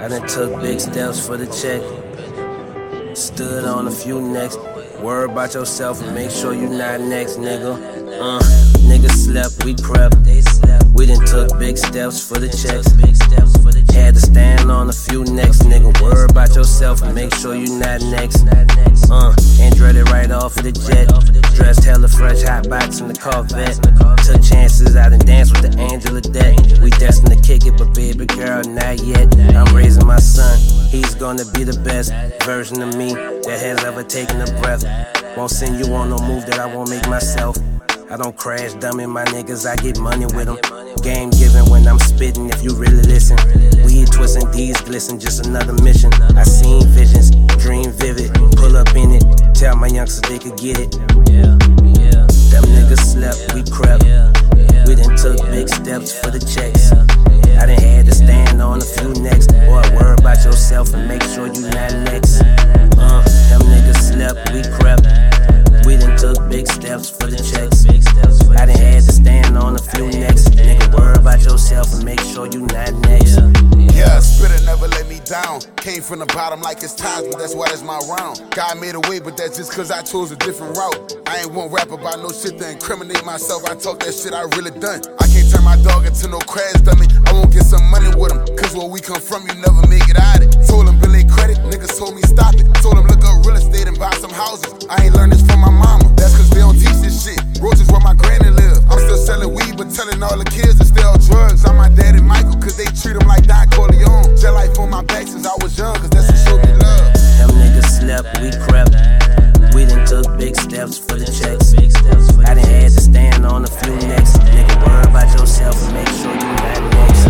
done took big steps for the check. Stood on a few necks. Worry about yourself and make sure you not next, nigga. Niggas slept, we crept. We done took big steps for the checks. Had to stand on a few necks, nigga. Worry about yourself and make sure you not next. And dreaded right off of the jet. Dressed hella fresh, hot box in the Corvette. Took chances, I done danced with the angel of death. We destined to kick it, but baby girl, not yet. I'm raising my son, he's gonna be the best version of me that has ever taken a breath. Won't send you on no move that I won't make myself. I don't crash dumb in my niggas, I get money with them. Game giving when I'm spitting, if you really listen. Weed twisting, D's glisten, just another mission. I seen visions, dream vivid, pull up in it. Tell my youngsters they could get it. Them niggas slept, we crept. We done took big steps for the checks. I done had to stand on a few necks. Boy, worry about yourself and make sure you not next. Them niggas slept, we crept. We done took big steps for the checks. I done had to stand on a few necks. Nigga, worry about yourself and make sure you not next. Yeah, spitter never let me down. Came from the bottom like it's times, but that's why that's my round. God made a way, but that's just cause I chose a different route. I ain't won't rap about no shit to incriminate myself. I talk that shit I really done. I can't turn my dog into no crash dummy. I won't get some money with him, cause where we come from, you never make it out of it. Told him Bill ain't credit, niggas told me stop it. Told him look up real estate and buy some houses. I ain't learned this from my mama, that's cause they don't teach this shit. Roaches where my granny live. I'm still selling weed, but telling all the kids to steal drugs. I'm my daddy Michael, cause they treat him like Don Corleone. Jet life on my back since I was young, cause that's what showed me love. Them niggas slept, we crept. We done took big steps for the checks. I done had to stand on a few necks. Nigga, worry about yourself and make sure you not next.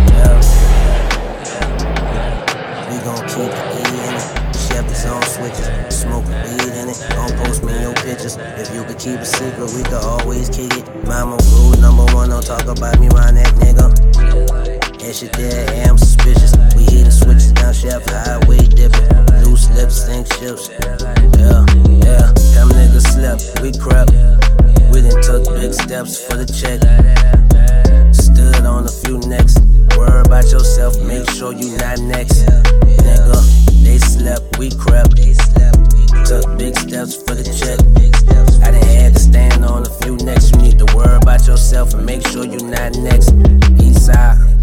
We gon' keep the E in it. Chevys on switches, smoking weed in it. Don't post me in your pictures. If you could keep a secret, we could always kick it. Mama rule #1, don't talk about me around that nigga. And shit there, I'm suspicious. We hitting switches down Chef Highway dipping. Loose lips, sink ships. Yeah, them niggas slept, we crept. We done took big steps for the check. Stood on a few necks. Worry about yourself, make sure you not next. Nigga, they slept, we crept. Took big steps for the check. I done had to stand on a few necks. You need to worry about yourself and make sure you not next. Eastside.